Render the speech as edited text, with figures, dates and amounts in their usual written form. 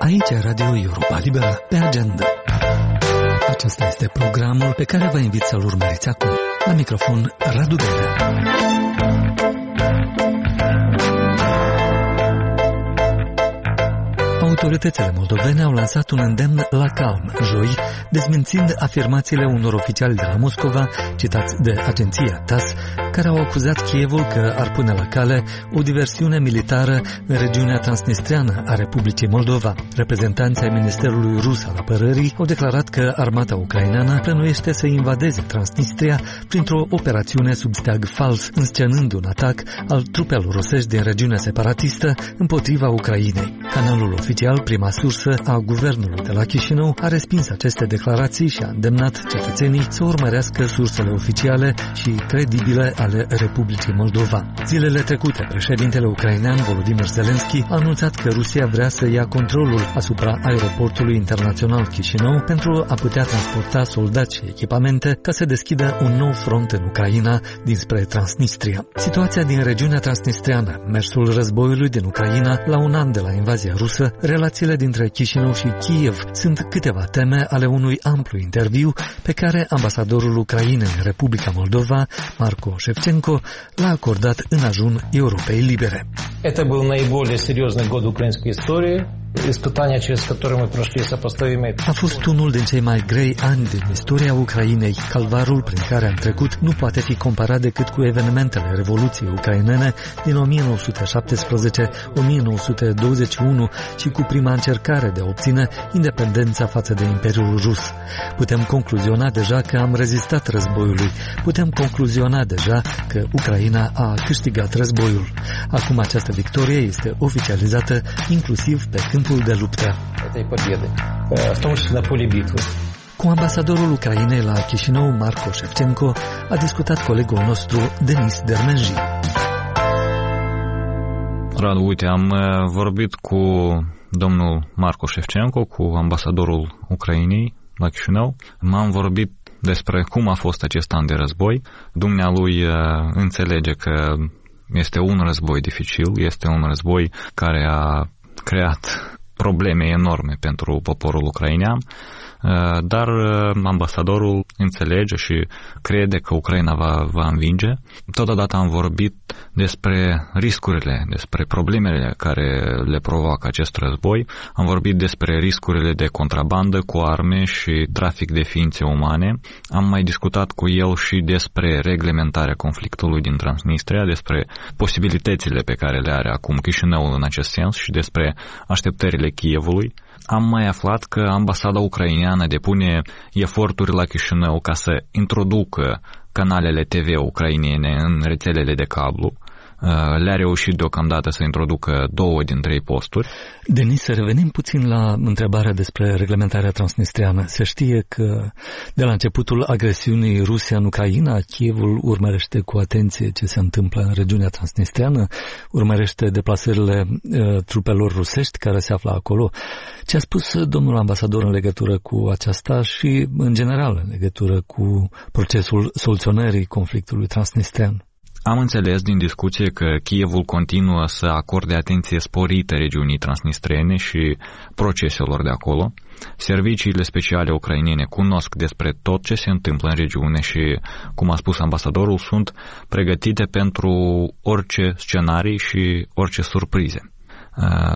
Aici Radio Europa Liberă, pe agenda. Acesta este programul pe care vă invit să-l urmăriți acum. La microfon, Radu Belea. Autoritățile moldovene au lansat un îndemn la calm, joi, dezmințind afirmațiile unor oficiali de la Moscova, citați de agenția TASS, care au acuzat Kievul că ar pune la cale o diversiune militară în regiunea transnistreană a Republicii Moldova. Reprezentanții ai Ministerului Rus al Apărării au declarat că armata ucraineană plănuiește să invadeze Transnistria printr-o operațiune sub steag fals, înscenând un atac al trupelor rusești din regiunea separatistă împotriva Ucrainei. Canalul oficial, prima sursă a guvernului de la Chișinău, a respins aceste declarații și a îndemnat cetățenii să urmărească sursele oficiale și credibile ale Republicii Moldova. Zilele trecute, președintele ucrainean Volodymyr Zelensky a anunțat că Rusia vrea să ia controlul asupra aeroportului internațional Chișinău pentru a putea transporta soldați și echipamente ca să deschidă un nou front în Ucraina dinspre Transnistria. Situația din regiunea transnistreană, mersul războiului din Ucraina la un an de la invazia rusă, relațiile dintre Chișinău și Kiev sunt câteva teme ale unui amplu interviu pe care ambasadorul Ucrainei în Republica Moldova, Marco Shevchenko, l-a acordat în ajun Europei Libere. Это был наиболее серьезный год украинской истории. Испытания, через которые мы прошли, сопоставимые. A fost unul din cei mai grei ani din istoria Ucrainei. Calvarul prin care am trecut nu poate fi comparat decât cu evenimentele Revoluției ucrainene din 1917-1921 și cu prima încercare de a obține independența față de Imperiul Rus. Putem concluziona deja că am rezistat războiului. Putem concluziona deja că Ucraina a câștigat războiul. Acum această victorie este oficializată inclusiv pe câmpul de luptă. Cu ambasadorul Ucrainei la Chișinău, Marco Shevchenko, a discutat colegul nostru, Denis Dermenji. Radu, uite, am vorbit cu domnul Marco Shevchenko, cu ambasadorul Ucrainei la Chișinău. M-am vorbit despre cum a fost acest an de război. Dumnealui înțelege că este un război dificil, este un război care a creat probleme enorme pentru poporul ucrainean, dar ambasadorul înțelege și crede că Ucraina va învinge. Totodată am vorbit despre riscurile, despre problemele care le provoacă acest război. Am vorbit despre riscurile de contrabandă cu arme și trafic de ființe umane. Am mai discutat cu el și despre reglementarea conflictului din Transnistria, despre posibilitățile pe care le are acum Chișinăul în acest sens și despre așteptările Kievului. Am mai aflat că ambasada ucraineană depune eforturi la Chișinău ca să introducă canalele TV ucrainene în rețelele de cablu. Le-a reușit deocamdată să introducă 2 din 3 posturi. Denis, să revenim puțin la întrebarea despre reglementarea transnistreană. Se știe că de la începutul agresiunii Rusia în Ucraina, Kievul urmărește cu atenție ce se întâmplă în regiunea transnistreană, urmărește deplasările trupelor rusești care se află acolo. Ce a spus domnul ambasador în legătură cu aceasta și, în general, în legătură cu procesul soluționării conflictului transnistrean? Am înțeles din discuție că Kievul continuă să acorde atenție sporită regiunii transnistrene și proceselor de acolo. Serviciile speciale ucrainene cunosc despre tot ce se întâmplă în regiune și, cum a spus ambasadorul, sunt pregătite pentru orice scenarii și orice surprize.